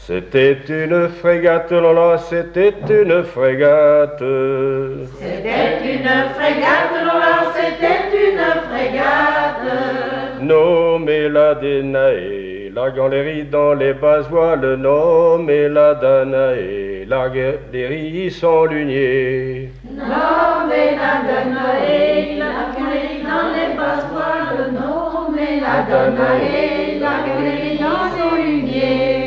C'était une frégate, Lola, c'était une frégate. C'était une frégate, Lola, c'était une frégate. Nommée la Danae, la galerie dans les basses voiles, nommée la Danae, la galerie sans lunier. Nommée la Danae, la galerie dans les basses voiles, nommée la Danae, la galerie dans son lunier.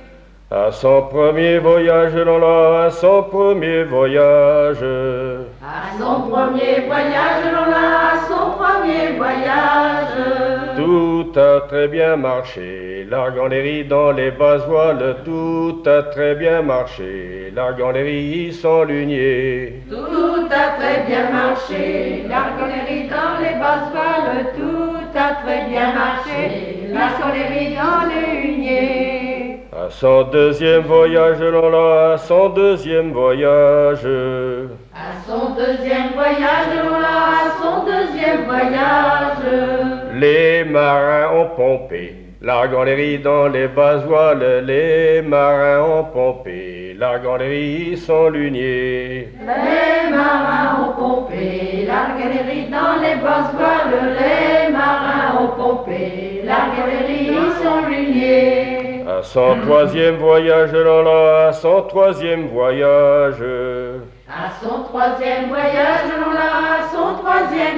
À son premier voyage, Lola, à son premier voyage. À son premier voyage, Lola, à son premier voyage. Tout a très bien marché, larguant les riz dans les basses voiles, tout a très bien marché, larguant les riz sans lunier. Tout a très bien marché, l'argonnerie dans les basses voiles, tout a très bien marché, l'argonnerie dans les huniers. À son deuxième voyage, Lola, à son deuxième voyage. À son deuxième voyage, Lola, à son deuxième voyage. Les marins ont pompé, larguant les riz dans les basses voiles, les marins ont pompé, larguant les riz sans lunier. Les marins ont pompé, l'argonnerie dans les basses voiles, les marins ont pompé, l'argonnerie sans lunier. À son troisième voyage, Lola, à son troisième voyage. À son troisième voyage, Lola, à son troisième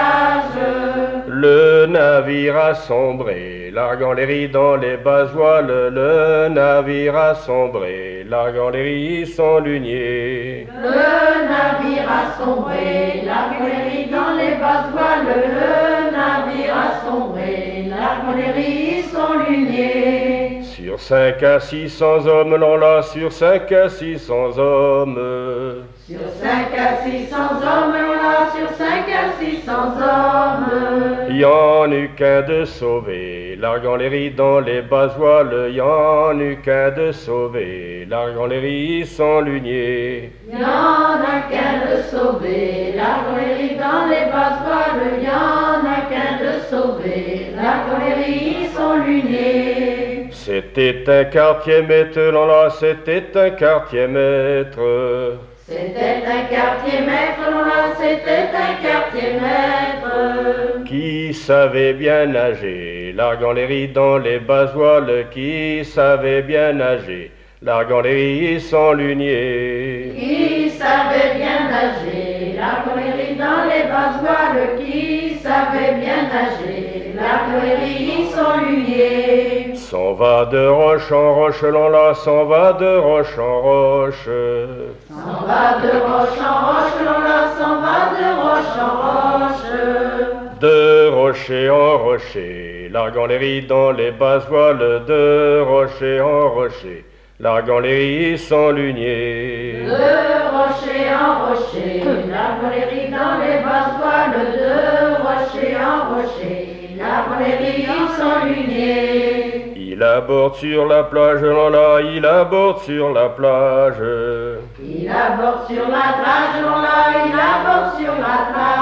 voyage. Le navire a sombré, larguant les riz dans les basses voiles, le navire a sombré, larguant les riz sans lunier. Le navire a sombré, l'argonnerie dans les basses voiles, le navire a sombré, l'argonnerie sans lunier. Sur 5 à 600 hommes, Lola, sur 5 à 600 hommes. Sur 5 à 600 hommes, Lola, sur 5 à 600 hommes. Y en eut qu'un de sauvé, larguant les riz dans les basses voiles, y en eut qu'un de sauvé, larguant les riz sans lunier. Y en a qu'un de sauvé, l'argonnerie dans les basses voiles, y en a qu'un de sauvé, l'argonnerie sans lunier. C'était un quartier maître, Lola, c'était un quartier maître. C'était un quartier maître, Lola, c'était un quartier maître. Qui savait bien nager, larguant les riz dans les basses voiles, qui savait bien nager, larguant les riz sans lunier. Qui savait bien nager, l'argonnerie dans les basses voiles, qui savait bien nager, l'argonnerie sans lunier. S'en va de roche en roche, Lola, s'en va de roche en roche. S'en va de roche en roche, Lola, s'en va de roche en roche. De rocher en rocher, larguant les riz dans les basses voiles, de rocher en rocher, larguant les riz sans lunier. De rocher en rocher, l'argonnerie dans les basses voiles, de rocher en rocher, l'argonnerie sans lunier. Il aborde sur la plage, Lola, il aborde sur la plage. Il aborde sur la plage, Lola, il aborde sur la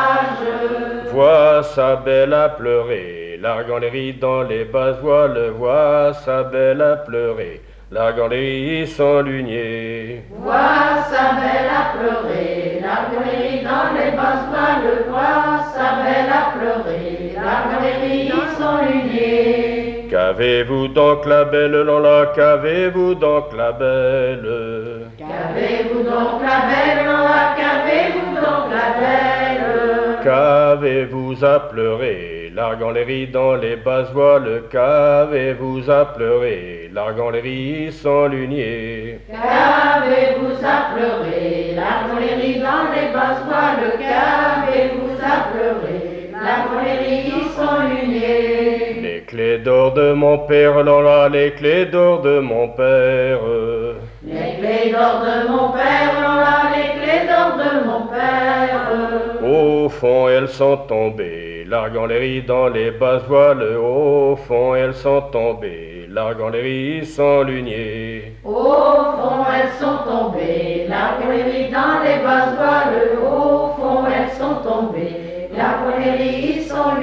plage. Vois sa belle à pleurer, larguant les riz dans les basses voiles, vois sa belle à pleurer, larguant les riz sans lunier. Vois sa belle à pleurer, l'argonnerie dans les basses voiles, vois sa belle à pleurer, l'argonnerie sans lunier. Qu'avez-vous donc la belle, Lola, qu'avez-vous donc la belle? Qu'avez-vous donc la belle, Lola, qu'avez-vous donc la belle? Qu'avez-vous à pleurer, larguant les riz dans les basses voiles, qu'avez-vous à pleurer, larguant les riz sans lunier? Qu'avez-vous à pleurer, l'argonnerie dans les basses voiles, qu'avez-vous à pleurer, l'argonnerie sans lunier? Les clés d'or de mon père, Lola, les clés d'or de mon père. Les clés d'or de mon père, Lola, les clés d'or de mon père. Au fond, elles sont tombées, larguant les riz dans les basses voiles. Au fond, elles sont tombées, larguant les riz sans lunier. Au fond, elles sont tombées, l'argonnerie dans les basses voiles. Au fond, elles sont tombées, l'argonnerie sans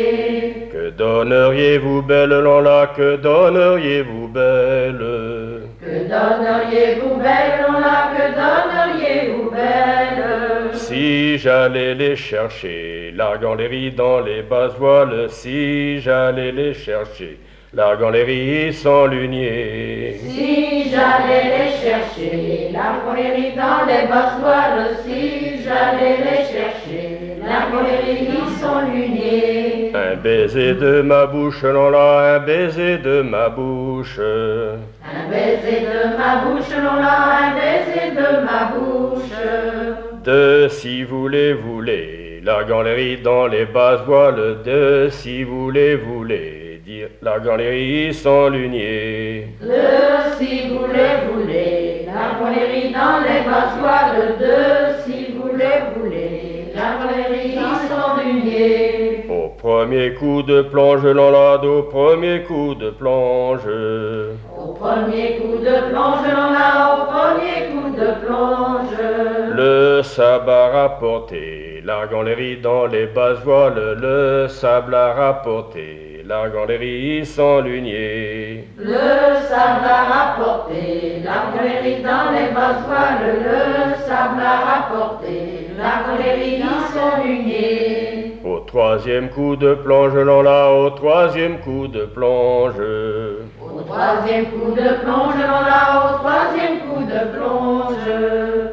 lunier. Que donneriez-vous belle, Lola, que donneriez-vous belle? donneriez-vous belle, là, que donneriez-vous belle? Si j'allais les chercher, larguant les riz dans les basses voiles, si j'allais les chercher, larguant les riz sans lunier. Si j'allais les chercher, larguant les riz dans les basses voiles, si j'allais les chercher, larguant les riz sans lunier. Un baiser de ma bouche, non là, un baiser de ma bouche. Un baiser de ma bouche, non là, un baiser de ma bouche. De si vous les voulez, larguant les riz dans les basses voiles, de si vous les voulez, dire larguant les riz sans lunier. De si vous les voulez, larguant les riz dans les basses voiles, de si vous les voulez, larguant les riz sans lunier. Au premier coup de plonge, l'enlade, au premier coup de plonge. Au premier coup de plonge, là, au premier coup de plonge. Le sable a rapporté, larguant les riz dans les basses voiles, le sable a rapporté, larguant les riz sans lunier. Le sable a rapporté, larguant les riz dans les basses voiles, le sable a rapporté, larguant les riz sans lunier. Au troisième coup de plonge, non là, au troisième coup de plonge. Au troisième coup de plonge, là, au troisième coup de plonge.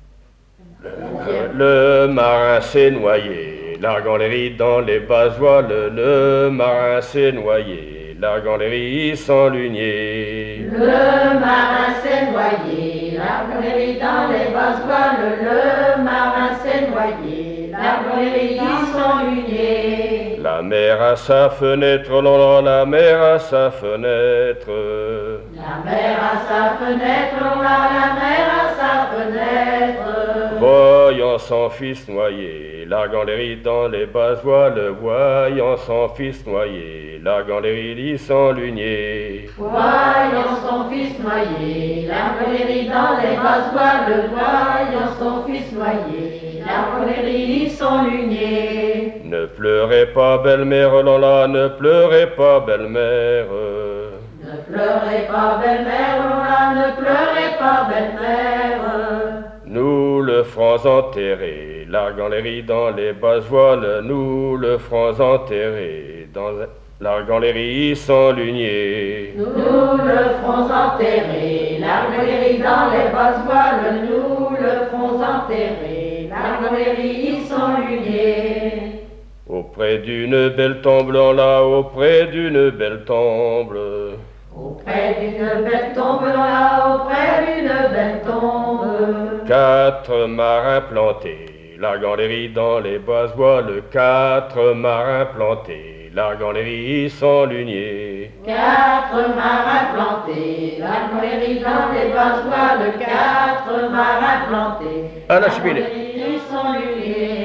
Le marin s'est noyé, larguant les riz dans les basses voiles, le marin s'est noyé, larguant les riz sans lunier. Le marin s'est noyé, larguant les riz dans les basses voiles, le marin s'est noyé, larguant les riz sans lunier. La mer à sa fenêtre, non, non, la mer à sa fenêtre. La mer à sa fenêtre, la mer à sa fenêtre. Voyant son fils noyé, larguant les riz dans les basses voiles, voyant son fils noyé, larguant les riz sans lunier. Voyant son fils noyé, larguant les riz dans les basses voiles, voyant son fils noyé, larguant les riz sans lunier. Ne pleurez pas, belle-mère, non là, ne pleurez pas, belle-mère. Ne pleurez pas, belle-mère, là, ne pleurez pas, belle-mère. Nous le ferons enterrer, larguant les riz dans les basses voiles, nous le ferons enterrer, larguant les riz sans lunier. Nous le ferons enterrer, larguant les riz dans les basses voiles, nous le ferons enterrer, larguant les riz sans lunier. Auprès d'une belle tombe, là, auprès d'une belle tombe. Auprès d'une belle tombe, là, auprès d'une belle tombe. 4 marins plantés, larguant les riz dans les basses voiles, 4 marins plantés, larguant les riz sans lunier. 4 marins plantés, larguant les riz dans les basses voiles, 4 marins plantés, À la larguant cheminée. les riz sans lunier.